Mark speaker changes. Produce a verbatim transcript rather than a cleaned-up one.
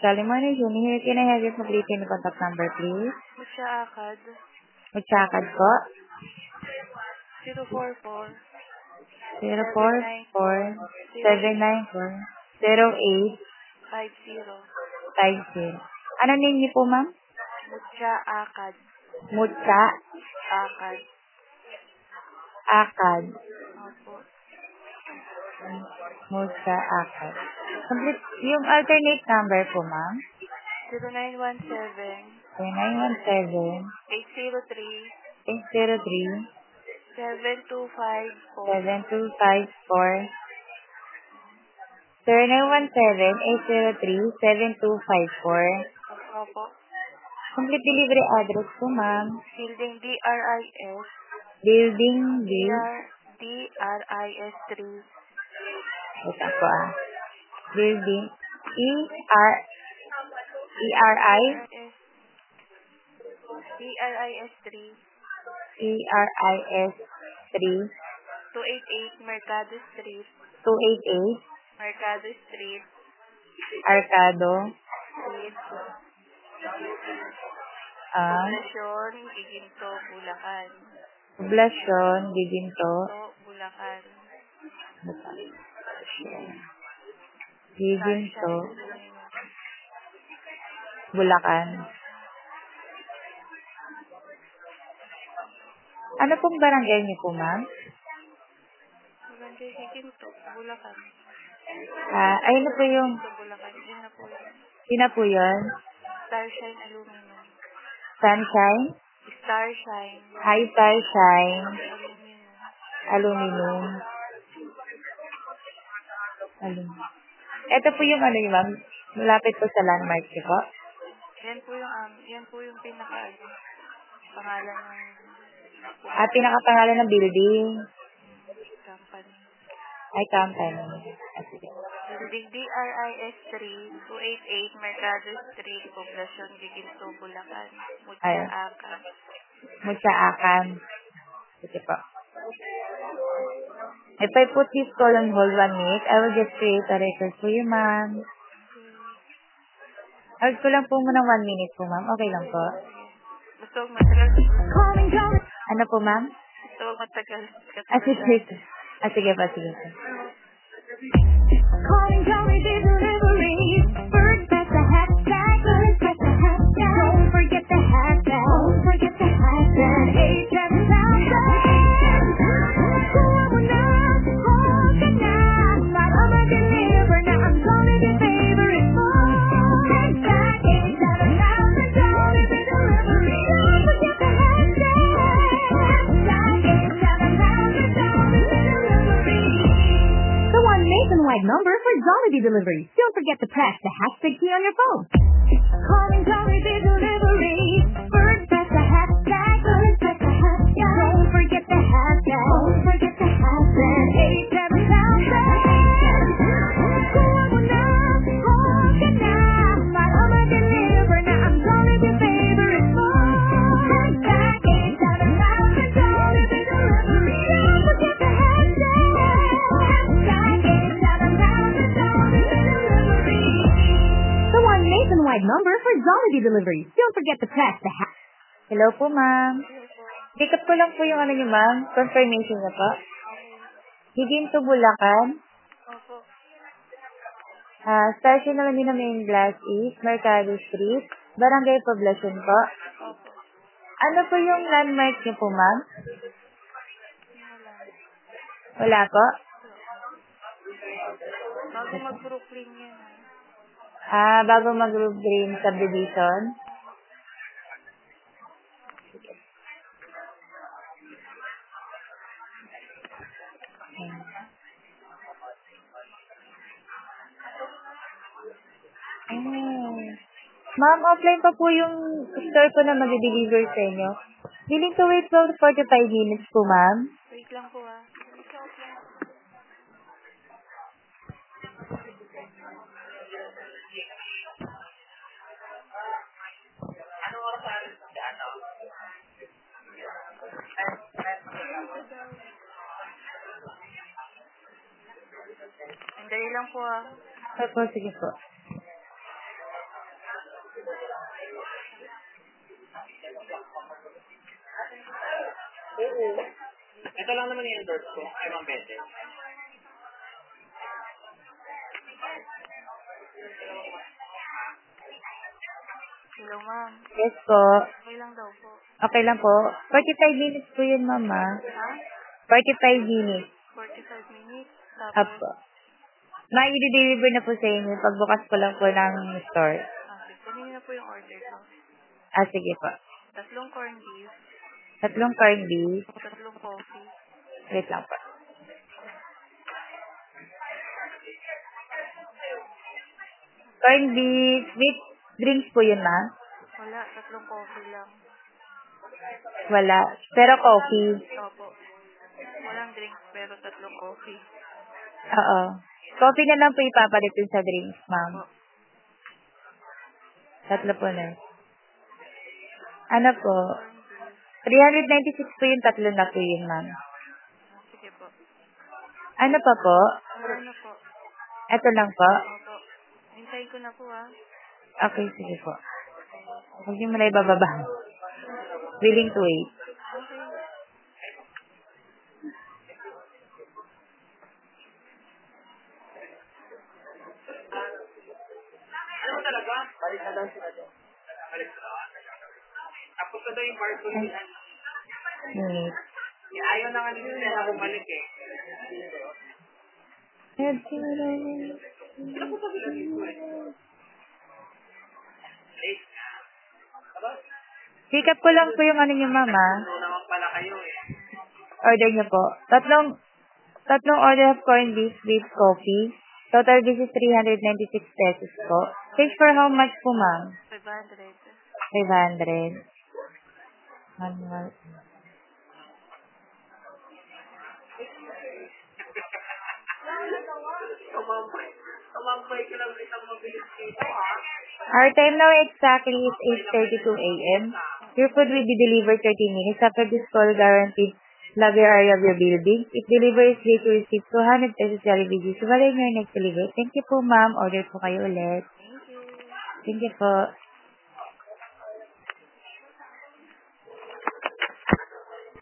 Speaker 1: Sally Morning, here. Can I have your complete and contact number, please?
Speaker 2: Mucha Akad.
Speaker 1: Muchakad po.
Speaker 2: zero four four.
Speaker 1: zero four four seven nine four zero eight
Speaker 2: five zero.
Speaker 1: five zero. Ano name niyo po, ma'am?
Speaker 2: Mucha Akad.
Speaker 1: Mucha
Speaker 2: Akad.
Speaker 1: Akad.
Speaker 2: Opo.
Speaker 1: Mucha Akad. Complete yung alternate number po, ma'am.
Speaker 2: zero nine one seven.
Speaker 1: zero nine one seven
Speaker 2: eight zero three.
Speaker 1: eight zero three
Speaker 2: seven two five four.
Speaker 1: seven two five four. zero nine one seven eight zero three seven two five four.
Speaker 2: Opo.
Speaker 1: Complete delivery address po, ma'am.
Speaker 2: Building D R I S.
Speaker 1: Building D.
Speaker 2: D R I S three.
Speaker 1: Ito po ah. Building E R E R I
Speaker 2: D R I S three.
Speaker 1: E R I S three.
Speaker 2: two eighty-eight Mercado Street.
Speaker 1: two eighty-eight
Speaker 2: Mercado Street.
Speaker 1: Arcado.
Speaker 2: Street.
Speaker 1: Ah.
Speaker 2: Poblacion, Giginto, Bulacan.
Speaker 1: Poblacion, Giginto.
Speaker 2: Bulacan.
Speaker 1: Giginto. Bulacan. Ano pong barangay niyo po, ma'am?
Speaker 2: Barangay Giginto, Bulacan.
Speaker 1: Ah, ayun na po yung...
Speaker 2: Bulacan. Yun na po yun.
Speaker 1: Yun na po yun.
Speaker 2: Starshine Aluminum.
Speaker 1: Sunshine?
Speaker 2: Starshine.
Speaker 1: Hi, Starshine.
Speaker 2: Aluminum.
Speaker 1: Aluminum. Aluminum. Ito po yung ano yun, ma'am. Malapit po sa landmark niyo po.
Speaker 2: Yan po yung, um, yan po yung pinaka, ano, pangalan ng...
Speaker 1: Ah, pinakapangalan ng building.
Speaker 2: Company.
Speaker 1: Ay, company. Ah, sige.
Speaker 2: Building D R I S three, two eighty-eight Mercado Street, Poblacion, Giginto, Bulacan. Mucha Akad.
Speaker 1: Mucha Akad. Sige po. If I put this call on hold one minute, I will just create a record for you, ma'am. Hold ko lang po muna one minute po, ma'am. Okay lang po.
Speaker 2: Gusto ko matagal.
Speaker 1: Ano po, ma'am?
Speaker 2: Gusto ko matagal.
Speaker 1: Ah, sige. Ah, sige pa, sige pa.
Speaker 3: Calling Jolly Delivery. First, press the hashtag. First, press the hashtag. Don't forget the hashtag. Don't forget the hashtag. eight seven thousand. Kuha mo na. Hold ka na. Para ma-deliver na ang Jollibee favorite mo. Hashtag eight seven thousand. Jollibee Delivery. Don't forget the hashtag. Hashtag eight seven thousand. Jollibee Delivery. The one nationwide number for Jollibee Delivery. Don't forget to press the hashtag key on your phone. Calling Jollibee Delivery. First press the hashtag. First press the hashtag. Don't forget the hashtag. Don't forget the hashtag. eight seven thousand. Kuha mo na. Hold ka na. Para ma-deliver na ang Jollibee favorite mo. Hashtag eight seven thousand. Jollibee Delivery. Don't forget the hashtag. Hashtag eight seven thousand. Jollibee Delivery. The one nationwide number for Jollibee Delivery. Don't forget to press the hashtag.
Speaker 1: Hello po, ma'am. Pick up ko lang po yung ano niyo, ma'am. Confirmation na po. Giginto, Bulacan.
Speaker 2: Opo.
Speaker 1: Ah, station naman din na main glass is Mercado Street, Barangay Poblacion po.
Speaker 2: Opo.
Speaker 1: Ano po yung landmark niyo po, ma'am? Wala po?
Speaker 2: Bago mag-Brooklyn yan.
Speaker 1: Ah, bago mag-Roof Green Subdivision. Oh. Ma'am, offline pa po yung store ko na mag-deliver sa inyo. Willing to wait for forty-five minutes po, ma'am.
Speaker 2: Wait lang po ah. Wait lang po. Andali lang po ah.
Speaker 1: Opo, sige po.
Speaker 4: Ito lang naman yung endorse ko. Ay, Ma'am Bete.
Speaker 2: Hello, ma'am.
Speaker 1: Yes po.
Speaker 2: Okay lang daw po.
Speaker 1: Okay lang po. forty-five minutes po yun, mama.
Speaker 2: Ha?
Speaker 1: forty-five minutes.
Speaker 2: forty-five minutes. Tapos,
Speaker 1: Apo. May i-deliver na po sa inyo. Pagbukas ko lang po ng store.
Speaker 2: ah, sige. Kunin na po yung order ko.
Speaker 1: Ah, sige po.
Speaker 2: Tatlong corned beef,
Speaker 1: Tatlong corned beef.
Speaker 2: tatlong coffee.
Speaker 1: Wait lang po. Corned beef with drinks po yun, ma?
Speaker 2: Wala, tatlong coffee lang.
Speaker 1: Wala. Pero coffee.
Speaker 2: Opo. Walang drinks, pero tatlong coffee.
Speaker 1: Oo. Coffee na lang po ipapalit dun sa drinks, ma'am.
Speaker 2: Opo.
Speaker 1: Tatlo po na. Ano po?
Speaker 2: Corned beef.
Speaker 1: three ninety-six po yung tatlo na po yun, ma'am.
Speaker 2: Ah, sige po.
Speaker 1: Ano pa po?
Speaker 2: Wala na po.
Speaker 1: Ito lang po.
Speaker 2: Opo. Hintayin ko na po, ah.
Speaker 1: Okay, sige po. Huwag niyo muna ibababa. Willing to wait.
Speaker 2: Okay.
Speaker 4: Ano talaga? Balik na daw sila doon. Balik na daw. Tapos na daw yung parcel nila.
Speaker 1: Wait.
Speaker 4: Eh, ayaw na nga nila na bumalik eh. Sino po sabi lang dito eh? Late na. Tapos,
Speaker 1: Pick up ko lang po yung ano niyo, mama.
Speaker 4: ano naman pala kayo eh.
Speaker 1: Order niyo po. Tatlong, tatlong order of corned beef with coffee. Total this is three ninety-six pesos po. Change for how much po, ma'am?
Speaker 2: five hundred.
Speaker 1: five hundred. Manual.
Speaker 4: Tumambay. Tumambay ka lang isang mabilis dito ah.
Speaker 1: Our time now exactly is eight thirty-two a m Your food will be delivered thirty minutes after this call guaranteed lobby area of your building. If delivery is late to receive two hundred pesos delivery. So, wala your next delivery. Thank you po, ma'am. Order po kayo ulit.
Speaker 2: Thank you.
Speaker 1: Thank you po.